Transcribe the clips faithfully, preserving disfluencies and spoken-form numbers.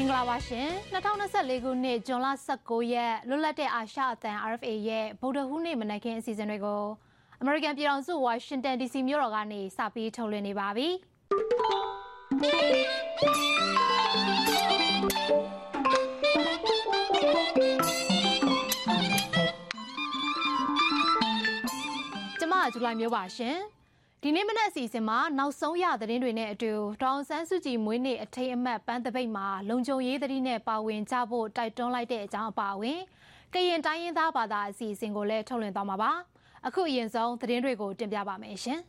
င်္ဂလာပါရှင်၂၀၂၄ခုနှစ်ဇွန်လ၁၉ရက်လွတ်လပ်တဲ့အာရှအသံ R F A ရဲ့ဗုဒ္ဓဟူးနေ့မနက်ခင်းအစီအစဉ်တွေကိုအမေရိကန်ပြည်ထောင်စုဝါရှင်တန် D C မြို့တော်ကနေစပြီးထုတ်လွှင့်နေပါပြီကျမဇူလိုင်မျိုးပါရှင်ဒီနေ့မနက်အစီအစဉ်မှာနောက်ဆုံးရသတင်းတွေနဲ့အတူဒေါအောင်ဆန်းစုကြည်မွေးနေ့အထိမ်းအမှတ်ပန်းသပိတ်မှာလုံခြုံရေးသတိနဲ့ပါဝင်ကြဖို့တိုက်တွန်းလိုက်တဲ့အကြောင်းအပါအဝင်ကရင်တိုင်းရင်းသားဘာသာအစီအစဉ်ကိုလည်းထုတ်လွှင့်သွားမှာပါအခုအရင်ဆုံးသတင်းတွေကိုတင်ပြပါမယ်ရှင်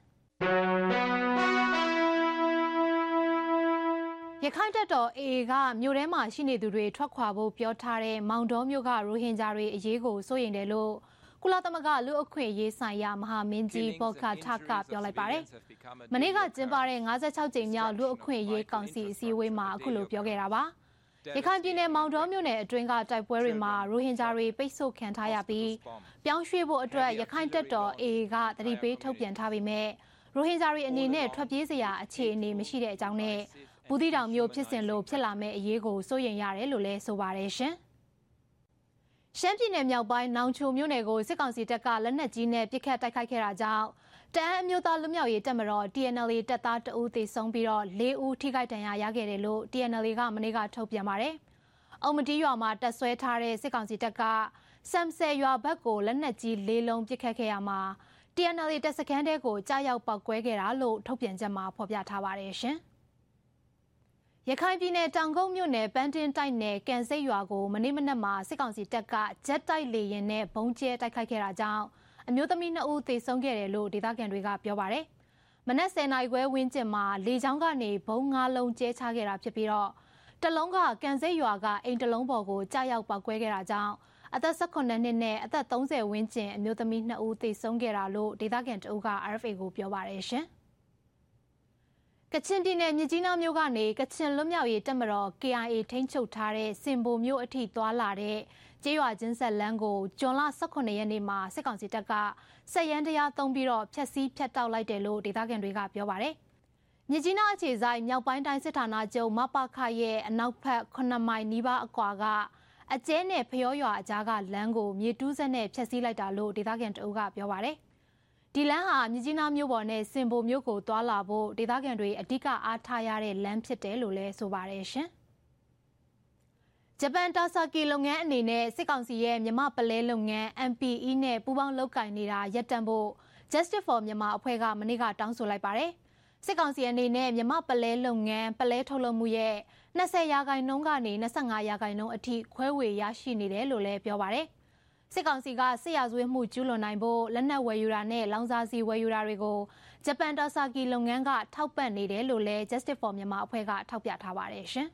ရခိုင်တပ်တော် A A ကမြို့ထဲမှာရှိနေသူတွေထွက်ခွာဖို့ပြောထားတဲ့မောင်တော်မြို့ကရိုဟင်ဂျာတွေအရေးကိုစိုးရိမ်တယ်လို့ကုလသမဂ္ဂလူ့အခွင့်အရေးဆိုင်ရာမဟာမင်းကြီးဘော်ကာထကပြောလိုက်ပါတယ်။မနေ့ကကျင်းပတဲ့၅၆ကြိမ်မြောက်လူ့အခွင့်အရေးကောင်စီအစည်းအဝေးမှာအခုလိုပြောခဲ့တာပါ။ရခိုင်ပြည်နယ်မောင်တော်မြို့နယ်အတွင်းကတိုက်ပွဲတွေမှာရိုဟင်ဂျာတွေပိတ်ဆို့ခံထားရပြီးပြောင်းရွှေ့ဖို့အတွက်ရခိုင်တပ်တော် A A ကသတိပေးထုတ်ပြန်ထားပေမဲ့ရိုဟင်ဂျာတွေအနေနဲ့ထွက်ပြေးစရာအခြေအနေမရှိတဲ့အကြောင်းနဲ့ဘူးသီးတောင်မြို့ဖြစ်စဉ်လို့ဖြစ်လာမဲ့အရေးကိုစိုးရိမ်ရတယ်လို့လည်းဆိုပါတယ်ရှင်။ရှမ်းပြည်နယ်မြောက်ပိုင်းနောင်ချိုမြို့နယ်ကိုစစ်ကောင်စီတပ်ကလက်နက်ကြီးနဲ့ပစ်ခတ်တိုက်ခိုက်ခဲ့တာကြောင့်တအန်းအမျိုးသားလွတ်မြောက်ရေးတပ်မတော် T N L A တပ်သားတဦးသေဆုံးပြီးတော့လေးဦးထိခိုက်ဒဏ်ရာရခဲ့တယ်လို့ T N L A ကမနေ့ကထုတ်ပြန်ပါတယ်။အုံမတီးရွာမှာတပ်ဆွဲထားတဲ့စစ်ကောင်စီတပ်ကစမ်ဆယ်ရွာဘက်ကိုလက်နက်ကြီးလေးလုံးပစ်ခတ်ခဲ့ရမှာ T N L A တပ်စခန်းတဲကိုကြားရောက်ပောက်ကွဲခဲ့တာလို့ထုတ်ပြန်ချက်မှာဖော်ပြထားပါတယ်ရှင်။ရခိုင်ပြည်နယ်တောင်ကုန်းမြို့နယ်ပန်းတင်းတိုက်နယ်ကန်စိတ်ရွာကိုမနေ့မနက်မှာစစ်ကောင်စီတပ်ကဂျက်တိုက်လေယာဉ်နဲ့ဘုံကျဲတိုက်ခိုက်ခဲ့တာကြောင့်အမျိုးသမီးနှစ်ဦးသေဆုံးခဲ့တယ်လို့ဒေသခံတွေကပြောပါတယ်။မနက်ဆယ်နာရီခွဲဝန်းကျင်မှာလေကြောင်းကနေဘုံငါးလုံးကျဲချခဲ့တာဖြစ်ပြီးတော့တလုံးကကန်စိတ်ရွာကအိမ်တလုံးပေါ်ကိုကြားရောက်ပောက်ကွဲခဲ့တာကြောင့်အသက်၁၈နှစ်နဲ့အသက်၃၀ဝန်းကျင်အမျိုးသမီးနှစ်ဦးသေဆုံးခဲ့တာလို့ဒေသခံတအုပ်က R F A ကိုပြောပါတယ်ရှင်။ကချင်ပြည်နယ်မြစ်ကြီးနားမြို့ကနေကချင်လွတ်မြောက်ရေးတပ်မတော် K I A ထိန်းချုပ်ထားတဲ့စင်ဘိုမြို့အထိသွားလာတဲ့ကျေးရွာချင်းဆက်လမ်းကိုဇွန်လ၁၈ရက်နေ့မှာစစ်ကောင်စီတပ်ကဆက်ရန်တရားသုံးပြီးတော့ဖျက်ဆီးဖျက်တောက်လိုက်တယ်လို့ဒေသခံတွေကပြောပါတယ်။မြစ်ကြီးနားအခြေဆိုင်မြောက်ပိုင်းတိုင်းစစ်ဌာနချုပ်မပခရဲ့အနောက်ဘက်ခုနှစ်မိုင်နီးပါးအကွာကအကျဲနဲ့ဖျောရွာအကြားကလမ်းကိုမြေတူးစက်နဲ့ဖျက်ဆီးလိုက်တာလို့ဒေသခံတအုပ်ကပြောပါတယ်။ဒီလမ်းဟာမြစ်ကြီးနားမြို့ပေါ်နဲ့စင်ဘိုမြို့ကိုသွားလာဖို့ဒေသခံတွေအဓိကအားထားရတဲ့လမ်းဖြစ်တယ်လို့လည်းဆိုပါတယ်ရှင်။ဂျပန်တာဆာကီလုပ်ငန်းအနေနဲ့စစ်ကောင်စီရဲ့မြန်မာပလဲလုပ်ငန်း M P E နဲ့ပူးပေါင်းလုပ်ကိုင်နေတာရပ်တန့်ဖို့ Justice for Myanmar အဖွဲ့ကမနေ့ကတောင်းဆိုလိုက်ပါတယ်။စစ်ကောင်စီအနေနဲ့မြန်မာပလဲလုပ်ငန်းပလဲထုတ်လုပ်မှုရဲ့၂၀ရာခိုင်နှုန်းကနေ၂၅ရာခိုင်နှုန်းအထိခွဲဝေရရှိနေတယ်လို့လည်းပြောပါတယ်။စစ်ကောင်စီကစစ်ရာဇဝတ်မှုကျူးလွန်နိုင်ဖို့လက်နက်ဝယ်ယူတာနဲ့လောင်စာဆီဝယ်ယူတာတွေကိုဂျပန်တာဆာကီလုပ်ငန်းကထောက်ပံ့နေတယ်လို့လည်း Justice for Myanmar အဖွဲ့ကထောက်ပြထားပါတယ်ရှင်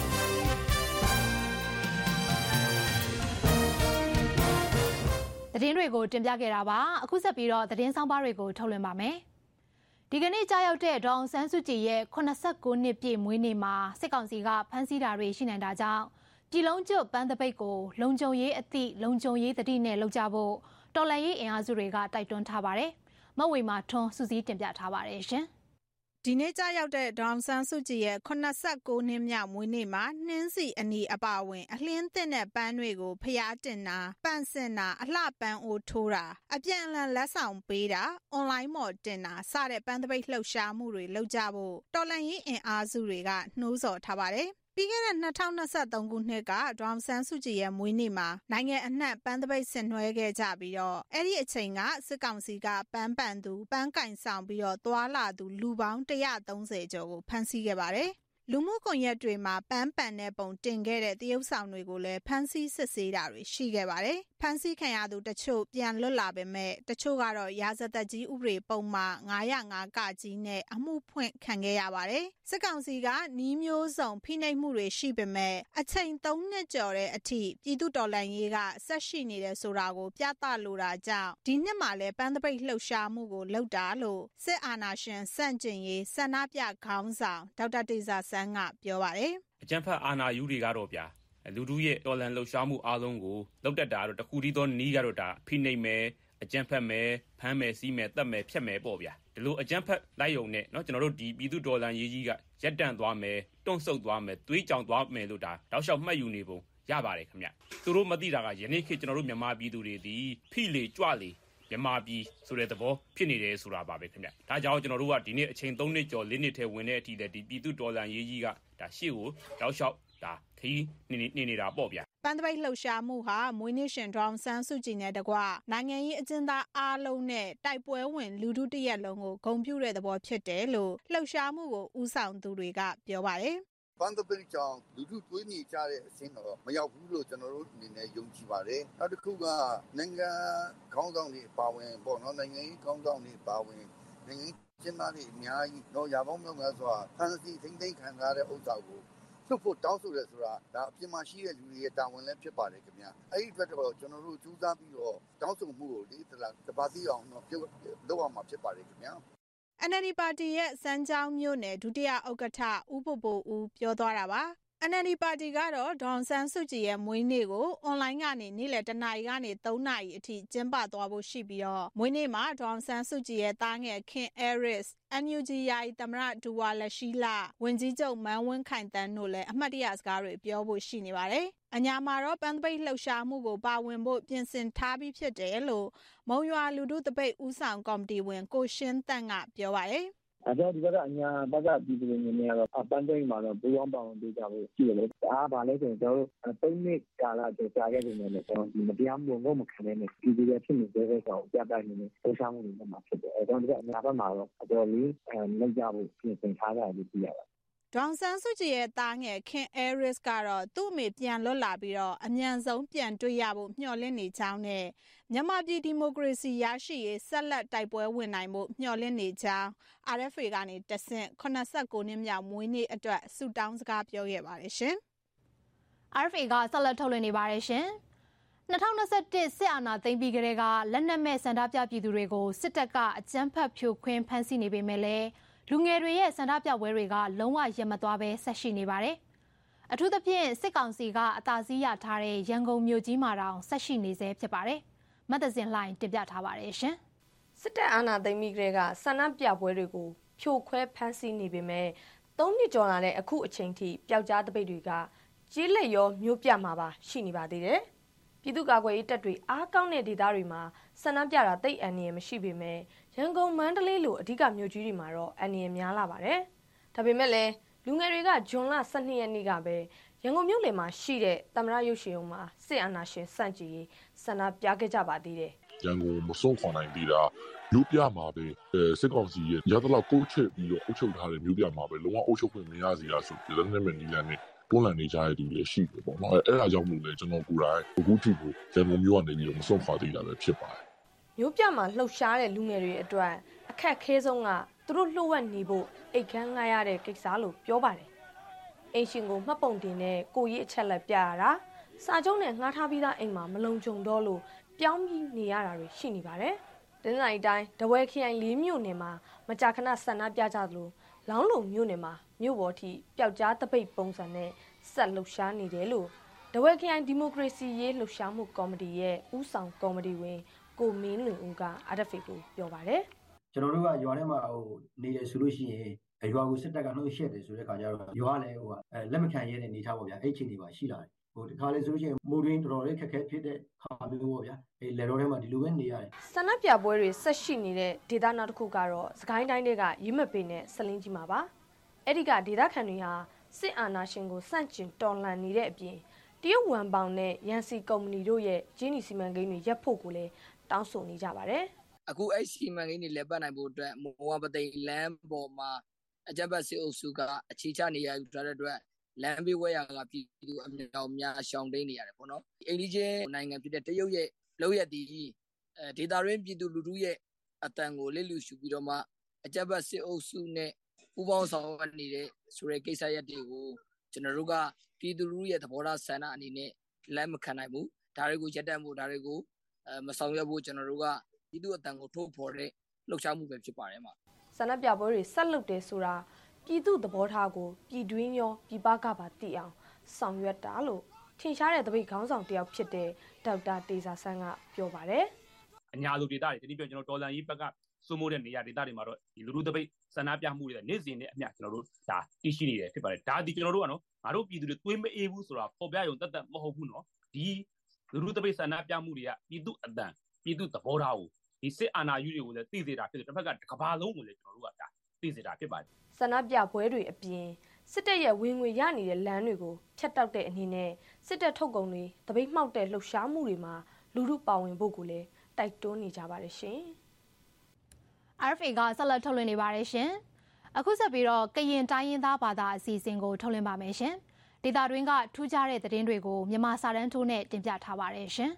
။သတင်းတွေကိုတင်ပြခဲ့တာပါအခုဆက်ပြီးတော့သတင်းဆောင်ပါတွေကိုထုတ်လွှင့်ပါမယ်။ဒီကနေ့ကြားရောက်တဲ့ဒေါအောင်ဆန်းစုကြည်ရဲ့ခုနှစ်ကိုနှစ်ပြည့်မွေးနေ့မှာစစ်ကောင်စီကဖမ်းဆီးတာတွေရှိနိုင်တာကြောင့်ပြည်လုံးကျွတ်ပန်းသပိတ်ကိုလုံခြုံရေးအသည့်လုံခြုံရေးတတိနဲ့လုပ်ကြဖို့တော်လှန်ရေးအင်အားစုတွေကတိုက်တွန်းထားပါတယ်။မဝေမာထွန်းစုစည်းတင်ပြထားပါတယ်ရှင်။ဒီနေ့ကျရောက်တဲ့ဒေါအောင်ဆန်းစုကြည်ရဲ့ခုနှစ်ကိုနှစ်မြောက်မွေးနေ့မှာနှင်းစီအနီအပါအဝင်အလင်းသင့်တဲ့ပန်းတွေကိုဖျားတင်တာပန့်စင်တာအလှပန်းအိုးထိုးတာအပြန်အလှန်လက်ဆောင်ပေးတာအွန်လိုင်းမော်တင်တာစတဲ့ပန်းသပိတ်လှုပ်ရှားမှုတွေလုပ်ကြဖို့တော်လှန်ရေးအင်အားစုတွေကနှိုးဆော်ထားပါတယ်။ပြီးခဲ့တဲ့၂၀၂၃ခုနှစ်ကဒေါအောင်ဆန်းစုကြည်ရဲ့မွေးနေ့မှာနိုင်ငံအနှံ့ပန်းသပိတ်ဆင်နွှဲခဲ့ကြပြီးတော့အဲ့ဒီအချိန်ကစစ်ကောင်စီကပန်းပန်သူပန်းကင်ဆောင်ပြီးတော့သွာလာသူလူပေါင်း၁၃၀ကျော်ကိုဖမ်းဆီးခဲ့ပါတယ်။လူမှုကွန်ရက်တွေမှာပန်းပန်တဲ့ပုံတင်ခဲ့တဲ့တရုတ်ဆောင်တွေကိုလည်းဖမ်းဆီးစစ်ဆေးတာတွေရှိခဲ့ပါတယ်။ဖမ်းဆီးခံရသူတချို့ပြန်လွတ်လာပေမဲ့တချို့ကတော့ရာဇသက်ကြီးဥပဒေပုံမှန်၅၀၅ကကြီးနဲ့အမှုဖွင့်ခံခဲ့ရပါတယ်။စစ်ကောင်စီကနီးမျိုးစုံဖိနှိပ်မှုတွေရှိပေမဲ့အချိန်၃နှစ်ကျော်တဲ့အထိပြည်သူတော်လှန်ရေးကဆက်ရှိနေတယ်ဆိုတာကိုပြသလိုတာကြောင့်ဒီနှစ်မှာလည်းပန်းသပိတ်လှုပ်ရှားမှုကိုလုပ်တာလို့စစ်အာဏာရှင်စန့်ကျင်ရေးဆန္ဒပြခေါင်းဆောင်ဒေါက်တာတေဇာဆန်းကပြောပါတယ်။အကြမ်းဖက်အာဏာယူတွေကတော့ဗျာလူထုရဲ့တော်လှန်လှုပ်ရှားမှုအားလုံးကိုလောက်တက်တာတော့တခုတည်းသောနီးကတော့ဒါဖိနှိပ်မယ်အကြမ်းဖက်မယ်ဖမ်းမယ်စီးမယ်တတ်မယ်ဖြတ်မယ်ပေါ့ဗျာဒီလိုအကြမ်းဖက်လိုက်ရုံနဲ့နော်ကျွန်တော်တို့ဒီပြည်သူဒေါ်လာရေးကြီးကရက်တန့်သွားမယ်တွန့်ဆုတ်သွားမယ်သွေးကြောင်သွားမယ်လို့ဒါတောက်လျှောက်မှတ်ယူနေပုံရပါတယ်ခင်ဗျသူတို့မသိတာကယနေ့ခေတ်ကျွန်တော်တို့မြန်မာပြည်သူတွေဒီဖိလေကြွလေမြန်မာပြည်ဆိုတဲ့သဘောဖြစ်နေတယ်ဆိုတာပါပဲခင်ဗျဒါကြောင့်ကျွန်တော်တို့ကဒီနေ့အချိန်သုံးနှစ်ကျော်လေးနှစ်ထဲဝင်တဲ့အထိတည်းဒီပြည်သူဒေါ်လာရေးကြီးကဒါရှေ့ကိုတောက်လျှောက်ဒါခီးနေနေနေတာပေါ့ဗျာပန်းသပိတ်လှုပ်ရှားမှုဟာမွေးနေ့ရှင်ဒေါအောင်ဆန်းစုကြည်နဲ့တကွနိုင်ငံရေးအကျဉ်းသားအားလုံးနဲ့တိုက်ပွဲဝင်လူထုတရက်လုံးကိုဂုဏ်ပြုတဲ့သဘောဖြစ်တယ်လို့လှုပ်ရှားမှုကိုဦးဆောင်သူတွေကပြောပါတယ်ပန်းသပိတ်ကြောင့်လူထုတွေးနေကြတဲ့အဆင့်တော့မရောက်ဘူးလို့ကျွန်တော်တို့အနေနဲ့ယုံကြည်ပါတယ်။နောက်တစ်ခုကနိုင်ငံခေါင်းဆောင်တွေပါဝင်ပေါ့နော်နိုင်ငံရေးခေါင်းဆောင်တွေပါဝင်နိုင်ငံကျင်းသားတွေအများကြီးတော့ရာပေါင်းမြောက်များစွာဖန်စီထိမ့်သိမ်းခံရတဲ့ဥစ္စာကိုလှုပ်ဖို့တောင်းဆိုရဲဆိုတာဒါအပြစ်မရှိတဲ့လူတွေရဲ့တာဝန်လည်းဖြစ်ပါတယ်ခင်ဗျာ။အဲ့ဒီအတွက်တော့ကျွန်တော်တို့ကြိုးစားပြီးတော့တောင်းဆိုမှုကိုဒီတလားတပါတိအောင်တော့ပြုလုပ်အောင်မှာဖြစ်ပါတယ်ခင်ဗျာ။ N L D ပါတီရဲ့စမ်းချောင်းမြို့နယ်ဒုတိယဥက္ကဋ္ဌဦးပိုပိုဦးပြောသွားတာပါ N L D ပါတီကတော့ဒေါအောင်ဆန်းစုကြည်ရဲ့မွေးနေ့ကိုအွန်လိုင်းကနေနေ့လယ်တနာရီကနေသုံးနာရီအထိကျင်းပသွားဖို့ရှိပြီးတော့မွေးနေ့မှာဒေါအောင်ဆန်းစုကြည်ရဲ့သားငယ်ခင်အဲရစ် N U G ယာယီသမ္မတဒူဝါလက်ရှိလဝန်ကြီးချုပ်မန်းဝင်းခိုင်တန်းတို့လည်းအမှတ်တရစကားတွေပြောဖို့ရှိနေပါတယ်။အညာမှာတော့ပန်းသပိတ်လှုပ်ရှားမှုကိုပါဝင်ဖို့ပြင်ဆင်ထားပြီးဖြစ်တယ်လို့မုံရွာလူထုသပိတ်ဦးဆောင်ကော်မတီဝင်ကိုရှင်းတန့်ကပြောပါတယ်။အဲ့တော့ဒီကအညာဘက်ကပြည်သူတွေနေနေတော့အပန်းသိမ်းမှာတော့ပူပေါင်းပါဝင်ပေးကြဖို့ရှိတယ်လေ။အားပါလဲဆိုရင်ကျွန်တော်တို့သုံးနှစ်ကာလကြာကြာခဲ့နေတယ်ကျွန်တော်ဒီမတရားမှုကိုမခံနိုင်တဲ့ပြည်သူတွေဖြစ်နေတဲ့တဲ့ကောင်ပြတိုက်နေနေလှုပ်ရှားမှုတွေမှာဖြစ်တယ်။အဲ့တော့ဒီကအညာဘက်မှာတော့အတော်လေးလောက်ကြဖို့ပြင်ဆင်ထားကြတယ်လို့သိရပါတယ်။ဒေါအောင်ဆန်းစုကြည်ရဲ့သားငယ်ခင်အဲရစ်ကတော့သူ့အမေပြန်လွတ်လာပြီးတော့အမြန်ဆုံးပြန်တွေ့ရဖို့မျှော်လင့်နေကြောင်းနဲ့မြန်မာပြည်ဒီမိုကရေစီရရှိရေးဆက်လက်တိုက်ပွဲဝင်နိုင်မှုမျှော်လင့်နေကြောင်း R F A ကနေတဆင့်ခုနှစ်ကိုနှစ်မြောက်မွေးနေ့အတွက်ဆုတောင်းစကားပြောခဲ့ပါတယ်ရှင်။ R F A ကဆက်လက်ထုတ်လွှင့်နေပါတယ်ရှင်။၂၀၂၁စစ်အာဏာသိမ်းပြီးကတည်းကလက်နက်မဲ့ဆန္ဒပြပြည်သူတွေကိုစစ်တပ်ကအကြမ်းဖက်ဖြိုခွင်းဖမ်းဆီးနေပေမဲ့လည်းလူငယ်တွေရဲ့ဆန္ဒပြပွဲတွေကလုံးဝရပ်မသွားဘဲဆက်ရှိနေပါတယ်။အထူးသဖြင့်စစ်ကောင်စီကအသာစီးရထားတဲ့ရန်ကုန်မြို့ကြီးမှာတောင်ဆက်ရှိနေဆဲဖြစ်ပါတယ်။မတ်သဇင်လှိုင်တင်ပြထားပါတယ်ရှင်။စစ်တပ်အာဏာသိမ်းပြီးကတည်းကဆန္ဒပြပွဲတွေကိုဖြိုခွဲဖမ်းဆီးနေပေမဲ့သုံးနှစ်ကျော်လာတဲ့အခုအချိန်ထိပျောက်ကြားတပိတ်တွေကကြေးလက်ရောမြို့ပြမှာပါရှိနေပါသေးတယ်။ပြည်သူ့ကာကွယ်ရေးတပ်တွေအားကောင်းတဲ့ဒေသတွေမှာဆန္ဒပြတာတိတ်အန္တရာယ်မရှိပေမဲ့ရန်ကုန်မန္တလေးလိုအဓိကမြို့ကြီးတွေမှာတော့အန္တရာယ်များလာပါတယ်။ဒါပေမဲ့လည်းလူငယ်တွေကဇွန်လ၁၂ရက်နေ့ကပဲရန်ကုန်မြို့လယ်မှာရှိတဲ့သမ္မတရုပ်ရှင်ရုံမှာစစ်အာဏာရှင်စန့်ကျင်ရေးဆန္ဒပြခဲ့ကြပါသေးတယ်။ရန်ကုန်မဆုံးခွန်နိုင်သေးတာမြို့ပြမှာပဲစစ်ကောင်စီရဲ့ရသလောက်ကိုချက်ပြီးတော့အုပ်ချုပ်ထားတဲ့မြို့ပြမှာပဲလုံးဝအုပ်ချုပ်ခွင့်မရစီရဆိုပြီးလက်နက်မဲ့နီလန်နဲ့တွန်းလှန်နေကြတဲ့သူတွေရှိတယ်ပေါ့နော်။အဲအဲဒါကြောင့်မို့လဲကျွန်တော်ကိုယ်တိုင်အခုထိကိုရန်ကုန်မြို့ကနေပြီးတော့မဆုံးခွာသေးတာပဲဖြစ်ပါတယ်။မြို့ပြမှာလှုပ်ရှားတဲ့လူငယ်တွေအတွက်အခက်ခဲဆုံးကသူတို့လှုပ်ဝက်နေဖို့အိတ်ခမ်းငှားရတဲ့ကိစ္စလို့ပြောပါတယ်။အိမ်ရှင်ကိုမှတ်ပုံတင်နဲ့ကိုကြီးအချက်လက်ပြရတာစာချုပ်နဲ့ငှားထားပြီးသားအိမ်မှာမလုံခြုံတော့လို့ပြောင်းပြီးနေရတာတွေရှိနေပါတယ်။တနင်္လာရီတိုင်းတဝဲခရိုင်လေးမြို့နယ်မှာမကြာခဏဆန္ဒပြကြသလိုလောင်းလုံမြို့နယ်မှာမြို့ပေါ်ထိပျောက်ကြားတပိတ်ပုံစံနဲ့ဆက်လှုပ်ရှားနေတယ်လို့တဝဲခရိုင်ဒီမိုကရေစီရေးလှုပ်ရှားမှုကော်မတီရဲ့ဦးဆောင်ကော်မတီဝင်ကိုမင်းလွင်ဦးက R F A ကိုပြောပါတယ်။ကျွန်တော်တို့ကရွာထဲမှာဟိုနေရဆိုလို့ရှိရင်ရွာကိုစစ်တပ်ကနှုတ်ရှက်တယ်ဆိုတဲ့ခါကျတော့ရွာလည်းဟိုအဲလက်မခံရတဲ့နေထားပေါ့ဗျာအဲ့ချိန်တွေပါရှိလာတယ်ဟိုဒီခါလေးဆိုလို့ရှိရင်မိုးရင်းတော်တော်လေးခက်ခဲဖြစ်တဲ့ခါမျိုးပေါ့ဗျာအဲ့လေတော်ထဲမှာဒီလိုပဲနေရတယ်ဆန္ဒပြပွဲတွေဆက်ရှိနေတဲ့ဒေသနောက်တစ်ခုကတော့စကိုင်းတိုင်းတွေကရင်းမပင်နဲ့ဆလင်းကြီးမှာပါအဲ့ဒီကဒေသခံတွေဟာစစ်အာဏာရှင်ကိုစန့်ကျင်တော်လှန်နေတဲ့အပြင်တရုတ်ဝမ်ပေါင်နဲ့ရန်စီကုမ္ပဏီတို့ရဲ့ဂျင်းနီစီမံကိန်းတွေရပ်ဖို့ကိုလည်းတောင်းဆိုနေကြပါတယ်အခုအဲ့စီမံကိန်းတွေလည်းပတ်နိုင်ဖို့အတွက်မောဝပသိမ်လမ်းပေါ်မှာအကြမ်းဖက်စစ်အုပ်စုကအခြေချနေရယူထားတဲ့အတွက်လမ်းဘေးဝဲရာကပြည်သူအများအများရှောင်တိန်နေရတယ်ပေါ့နော်အိန္ဒိချင်းနိုင်ငံဖြစ်တဲ့တရုတ်ရဲ့လောက်ရသည်အဲဒေတာရင်းပြည်သူလူထုရဲ့အတန်ကိုလစ်လူရှုပြီးတော့မှအကြမ်းဖက်စစ်အုပ်စုနဲ့ပူးပေါင်းဆောင်ရွက်နေတဲ့ဆိုတဲ့ကိစ္စရပ်တွေကိုကျွန်တော်တို့ကပြည်သူလူထုရဲ့သဘောထားဆန္ဒအနေနဲ့လက်မခံနိုင်ဘူးဒါတွေကိုရပ်တန့်ဖို့ဒါတွေကိုအဲမဆောင်ရွက်ဖို့ကျွန်တော်တို့ကပြည်သူအတန်ကိုထုတ်ဖော်တဲ့လှုပ်ရှားမှုပဲဖြစ်ပါတယ်မှာဆန္ဒပြပွဲတွေဆက်လုပ်တယ်ဆိုတာပြည်သူသဘောထားကိုပြည်တွင်းရောပြည်ပကပါသိအောင်ဆောင်ရွက်တာလို့ထင်ရှားတဲ့တပိတ်ခေါင်းဆောင်တယောက်ဖြစ်တဲ့ဒေါက်တာတေဇာဆန်းကပြောပါတယ်အညာလူဒေတာတွေဒီနေ့ပြောကျွန်တော်တော်လန်ကြီးဘက်ကစိုးမိုးတဲ့နေရာဒေသတွေမှာတော့ဒီလူလူတပိတ်ဆန္ဒပြမှုတွေနေ့စဉ်နဲ့အမျှကျွန်တော်တို့ဒါတည်ရှိနေတယ်ဖြစ်ပါတယ်ဒါဒီကျွန်တော်တို့ကနော်ငါတို့ပြည်သူတွေသွေးမအေးဘူးဆိုတာပေါ်ပြရုံတတ်တတ်မဟုတ်ဘူးနော်ဒီလူလူတပိတ်ဆန္ဒပြမှုတွေကပြည်သူအတန်ပြည်သူသဘောထားကိုဒီစစ်အာဏာယူတွေကိုလည်းသိစေတာဖြစ်တယ်တစ်ဖက်ကကဘာလုံးကိုလည်းကျွန်တော်တို့ကဒါသိစေတာဖြစ်ပါတယ်ဆန္ဒပြပွဲတွေအပြင်စစ်တပ်ရဲ့ဝင်ငွေရနေတဲ့လမ်းတွေကိုဖျက်တောက်တဲ့အနေနဲ့စစ်တပ်ထုတ်ကုန်တွေတပိတ်မှောက်တဲ့လှုပ်ရှားမှုတွေမှာလူလူပါဝင်ဖို့ကိုလည်းတိုက်တွန်းနေကြပါတယ်ရှင် R F A ကဆက်လက်ထုတ်လွှင့်နေပါတယ်ရှင်အခုဆက်ပြီးတော့ကရင်တိုင်းရင်းသားဘာသာအစီအစဉ်ကိုထုတ်လွှင့်ပါမယ်ရှင်ဒေတာတွင်းကထူးခြားတဲ့သတင်းတွေကိုမြန်မာစာတန်းထိုးနဲ့တင်ပြထားပါတယ်ရှင်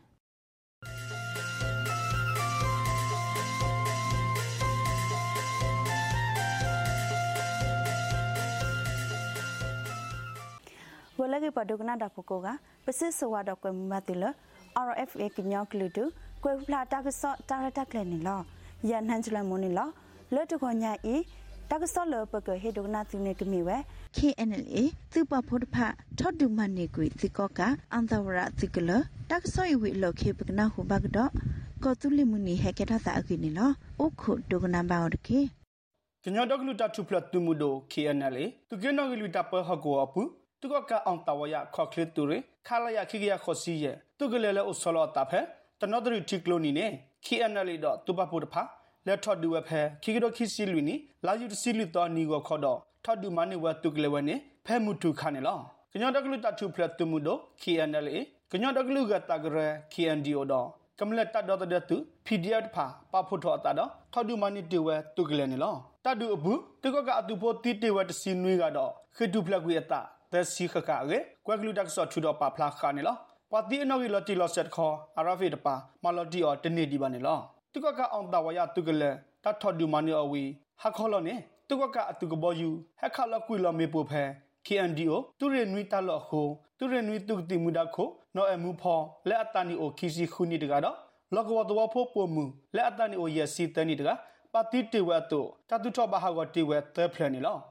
ဝလကေပဒုကနာဒဖကိုကပစစ်စဝါတော့ကွယ်မမတိလ R F A ကညောကလူတူကွယ်ဖလာတာကစောတာရတက်လဲနေလောရန်ဟန်ချလမွန်နီလောလွတ်တခွန်ညာဤတာကစောလပကဟေဒုကနာတိနေကမီဝဲ K N L A သူပဖို့တဖထော့ဒုမနေကွေသီကောကအန်တဝရသီကလတာကစောဤဝီလောခေပကနာဟုဘကတော့ကောတူလီမူနီဟကေတာသာအကိနေလောအခုဒုကနာဘာဝတကေကညောဒကလူတာထူဖလတ်တူမူဒို K N L A သူကနောကလူတာပဟကောအပူသူကကအန်တဝရခေါခလစ်တူရခါလရခိကရခေါစီယသူကလေလေအဆလောတာဖဲတနောဒရီတီကလိုနီနေ K N L A တော့သူပဖို့တဖလက်ထော့ဒူဝဖဲခိကဒခိစီလူနီလာယူတစီလူတော်နီကိုခေါ်တော့ထော့ဒူမနေဝတုကလေဝနေဖဲမှုထုခါနေလောကညောဒကလူတာထူဖလတ်တူမူဒို K N L A ကညောဒကလူကတကရ K N D O တော့ကမလက်တတ်တော့တဲ့သူ P D F ဖာပဖို့ထော့တာတော့ထော့ဒူမနီတေဝတုကလေနေလောတတ်ဒူအဘူးတကကအတူဖို့တီတေဝတစီနွေကတော့ခေဒူဖလကွေအတာတဲ့စီခကရဲကွက်ကလူတက်ဆော့ထူတော့ပါဖလာခါနေလောပါတီအနော်ရီလော်တီလော်ဆက်ခေါ်အရာဖေတပါမလော်တီအော်တနေဒီပါနေလောသူကကအောင်တဝရသူကလေတတ်ထော်ဒူမနီအဝီဟာခေါ်လောနေသူကကအတူကဘောယူဟက်ခါလော်ကွီလော်မေပိုဖဲ K N D O သူရနွီတလော်ခိုသူရနွီတုကတိမူဒခိုနော်အမှုဖော်လက်အတန်နီအိုခီစီခုနီတကတော့လောကဝတဝဖို့ပုံမူလက်အတန်နီအိုရစီတန်နီတကပါတီတေဝတ်တို့တတူထော့ဘာဟာကတေဝတ်သဲဖလန်နီလော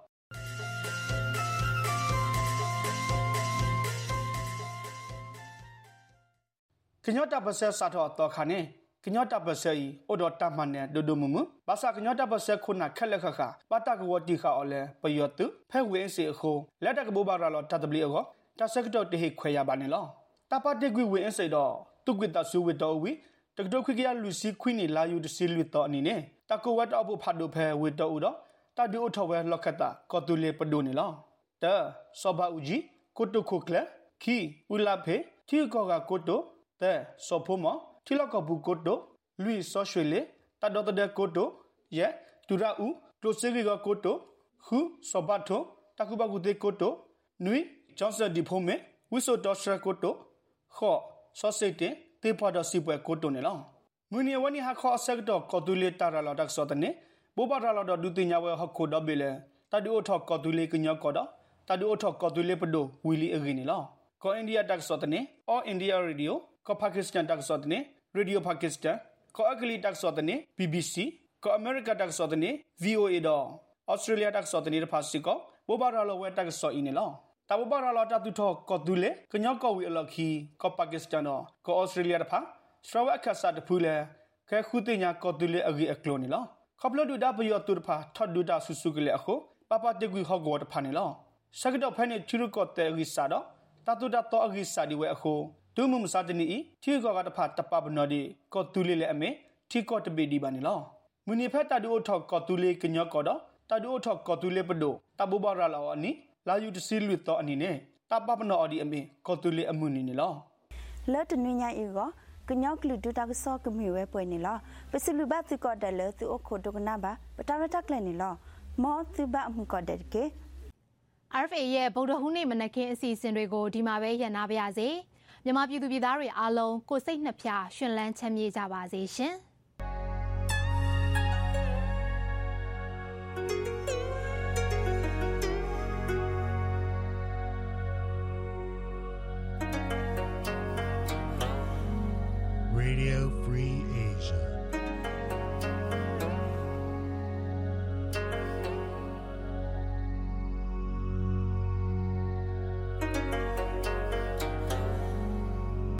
ကညောတာပစက်စာထောတော့ခါနေကညောတာပစက်ဤအိုဒတာမန်နဲ့ဒိုဒိုမမဘာသာကညောတာပစက်ခုနခက်လက်ခခပတကဝတိခအော်လဲပယောတုဖဲဝင်းစီအခုလက်တကဘောဘာရလောတတပလီအောတဆက်တော့တေဟခွေရပါနေလောတပတိကွေဝင်းစီတော့တုကွတဆူဝတော်ဝီတကဒိုခွေကရလူစီခွိနေလာယူတစီလူတော်အနေနဲ့တကဝတ်တော့ဖတ်တို့ဖဲဝေတော်ဦးတော့တဒူအထောဝဲလခတာကောတူလေပဒိုနေလောတဆောဘာဦးဂျီကိုတုခုကလခီဦးလာဖေတီကောကကိုတုတဲ့စောဖို့မတီလကဘူကိုတိုလူဆောရွှေလေတတော်တဲ့ကိုတိုရဲ့တူရာဦးကလိုစေဂီကကိုတိုခူစောဘတ်ထိုတကူဘကူတဲ့ကိုတိုနွီဂျွန်ဆာဒီဖိုမေဝီဆိုတော်စရကိုတိုခေါ်ဆောစိတ်တဲ့တေဖာဒစီပွဲကိုတိုနေလောမွနီဝနီဟာခေါ်ဆက်တော့ကောတူလေတာရလာတက်စောတဲ့နေဘောပါရလာတော့ဒူတင်ညာဝဲဟခိုဒဘီလေတဒူအထောကောတူလေကညောကောတော့တဒူအထောကောတူလေပဒိုဝီလီအဂီနေလောကောအိန္ဒိယတက်စောတဲ့နေအော်အိန္ဒိယရေဒီယိုko Pakistan tak sotne Radio Pakistan ko Akli tak sotne B B C ko America tak sotne V O A do Australia tak sotne da phasi ko bobara lo we tak so ine lo ta bobara lo ta tu tho ko dule knyo ko wi alokhi ko Pakistan do ko Australia da pha Sarawak khasa da phu le khe khu tin nya ko dule agi aklo ni lo khoplo du da pyo tu da pha thot du da su su kle akho papa te gui ho go da pha ni lo sakdo phane chiru ko te agi sa do ta tu da to agi sa di we akhoဒုမမစာတနီထီကောကတဖတ်တပပနောဒီကောတူလေလေအမေထီကောတပေဒီပါနေလောမူနီဖက်တဒူအထောက်ကောတူလေကညောကောတော့တဒူအထောက်ကောတူလေပဒိုတဘူဘာရလာအနီလာယူတစီလူတော့အနီနဲ့တပပနောအဒီအမေကောတူလေအမှုနီနေလောလက်တနွညာဤကောကညောကလူဒူတာကစောကမီဝဲပွဲနေလောပစလူဘတ်ကောတယ်လေသူအခုဒုကနာဘာပတာရတက်လဲနေလောမောသူဘအမှုကောတယ်ကေ R F A ရဲ့ဗုဒ္ဓဟူးနေ့မနက်ခင်းအစီအစဉ်တွေကိုဒီမှာပဲရန်နာပါရစေမြန်မာပြည်သူပြည်သားတွေအားလုံးကိုစိတ်နှဖျားရှင်လန်းချမ်းမြေ့ကြပါစေရှင်။